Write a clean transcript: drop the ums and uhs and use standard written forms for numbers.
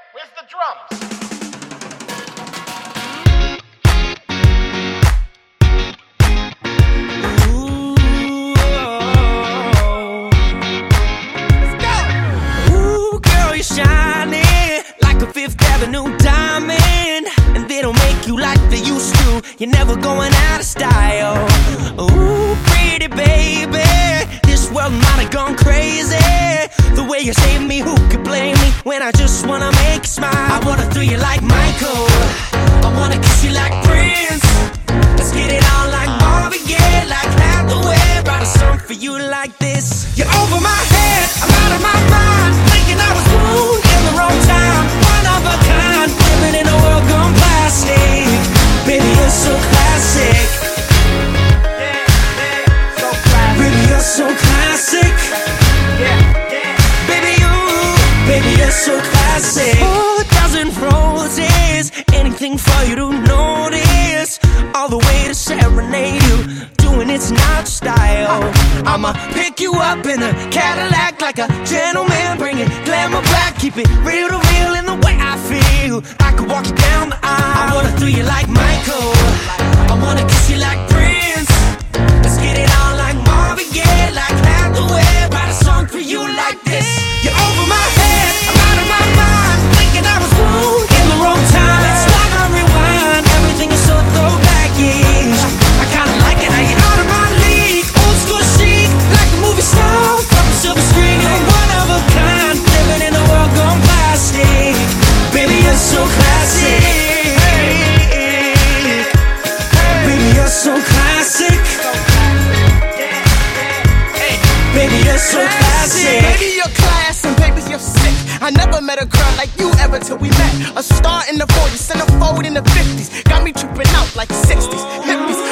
Where's the drums? Shining like a Fifth Avenue diamond, and they don't make you like they used to. You're never going out of style. Ooh, pretty baby, this world might have gone crazy. The way you saved me, who could blame me when I just wanna make you smile? I wanna throw you like Michael, I wanna kiss you like Prince. Let's get it on like Marvin Gaye, like Hathaway. Write a song for you like this. You're over my head, I'm out of my mind, thinking I was born in the wrong time. One of a kind, living in a world gone plastic. Baby, you're so classic. So classic. Baby, you're so classic. Baby, you're so classic. 4,000 roses, anything for you to notice. All the way to serenade you, doing it's not style. I'ma pick you up in a Cadillac like a gentleman, bring it glamour back, keep it real to real in the way I feel. I could walk you down the aisle. I wanna throw you like Michael, I wanna kiss you like Prince. Let's get it on like Marvin Gaye, like Hathaway. Write a song for you like this. You're over my head, I'm out of my mind, thinking I was born in the wrong time. It's like I rewind, everything is so throwback-ish. I kinda like it how you're out of my league, old school chic, like a movie star from the silver screen. You're one of a kind, living in a world gone plastic. Baby, you're so classic. Baby, you're so classic. Baby, you're so classic. Baby, you're class and baby, you're sick. I never met a girl like you ever till we met. A star in the 40s, centerfold in the 50s. Got me tripping out like 60s, hippies.